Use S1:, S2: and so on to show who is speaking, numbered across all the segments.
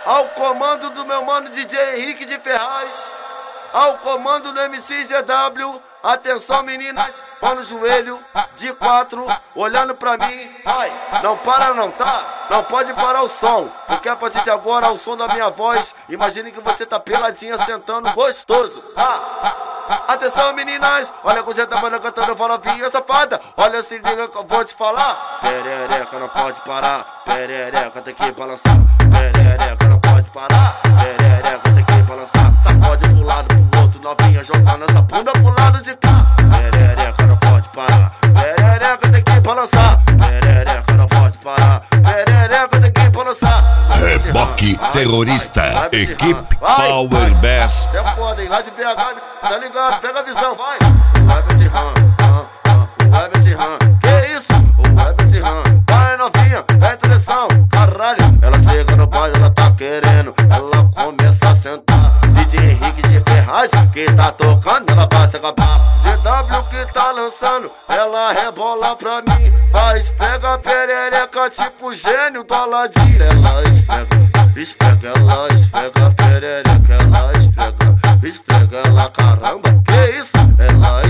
S1: Ao comando do meu mano DJ Henrique de Ferraz, ao comando do MC GW, atenção meninas, pão no joelho, de 4, olhando pra mim, vai, não para não, tá? Não pode parar o som, porque a partir de agora o som da minha voz, imagine que você tá peladinha sentando gostoso, tá? Atenção meninas, olha com você tá cantando, fala vinha safada, olha se liga que eu vou te falar. Perereca não pode parar, perereca tem que balançar, perereca não pode parar, perereca tem que balançar, sacode pro lado pro outro, novinha jogando essa bunda pro lado de cá. Perereca não pode parar, perereca tem que balançar, perereca não pode parar, perereca tem que balançar.
S2: Reboque terrorista, equipe Power Bass.
S1: Cê é foda, hein? Lá de BH, tá ligado? Pega a visão, vai! Web Ram, Web Ram, que isso? O Web Ram, vai novinha, presta atenção, caralho. Ela chega no baile, ela tá querendo, ela começa a sentar. DJ Henrique de Ferraz, que tá tocando, ela vai se acabar. GW que tá lançando, ela rebola pra mim. Vai, pega a perereca tipo gênio do Aladim. Ela esfrega, ela esfrega a perereca, ela esfrega ela, caramba, que isso? Ela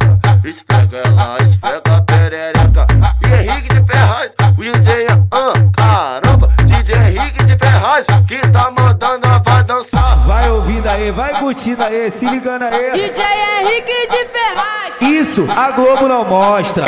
S1: esfrega a perereca. E Henrique de Ferraz, o DJ, caramba, DJ Henrique de Ferraz, que tá mandando, ela vai dançar.
S3: Vai ouvindo aí, vai curtindo aí, se ligando aí.
S4: DJ Henrique de Ferraz.
S3: Isso, a Globo não mostra.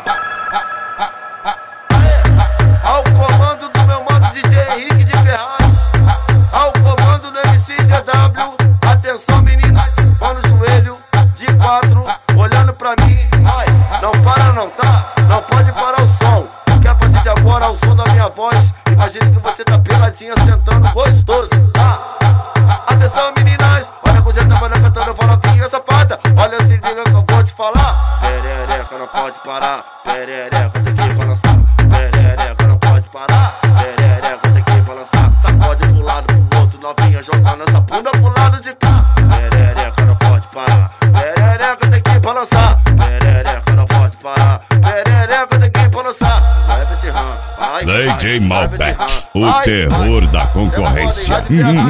S1: Ao comando do meu mano DJ Henrique de Ferraz, ao comando do MC GW, atenção meninas, pão no joelho, de 4, olhando pra mim, vai, não para não, tá? Não pode parar o som, porque a partir de agora o som da minha voz, imagine que você tá peladinha sentando gostoso, tá? Atenção meninas, olha com você tá cantando, fala vinha safada, olha se liga que eu vou te falar. Perereca não pode parar, perereca tem que balançar, perereca não pode parar, perereca tem que balançar, sacode pro lado pro outro, novinha jogando essa bunda pro lado de cá. Perereca não pode parar, perereca tem que balançar, perereca não pode parar, perereca tem que balançar. Vai pra esse ram, vai,
S2: DJ Malbec, o terror da concorrência.
S1: Vai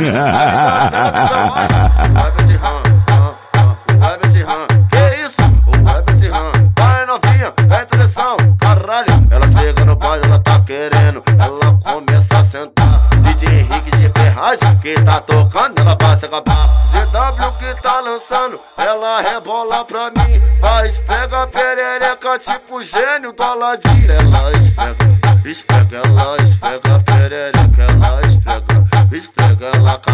S1: pra esse ram, vai pra esse ram, que isso? Vai pra esse ram, vai novinha, presta atenção, caralho. Ela chega no baile, ela tá querendo, ela começa a sentar. DJ Henrique de Ferraz, que tá tocando, ela vai se acabar. GW que tá lançando, ela rebola pra mim. Vai, pega a perereca tipo gênio do Aladim. Ela esfrega a perereca, ela esfrega ela,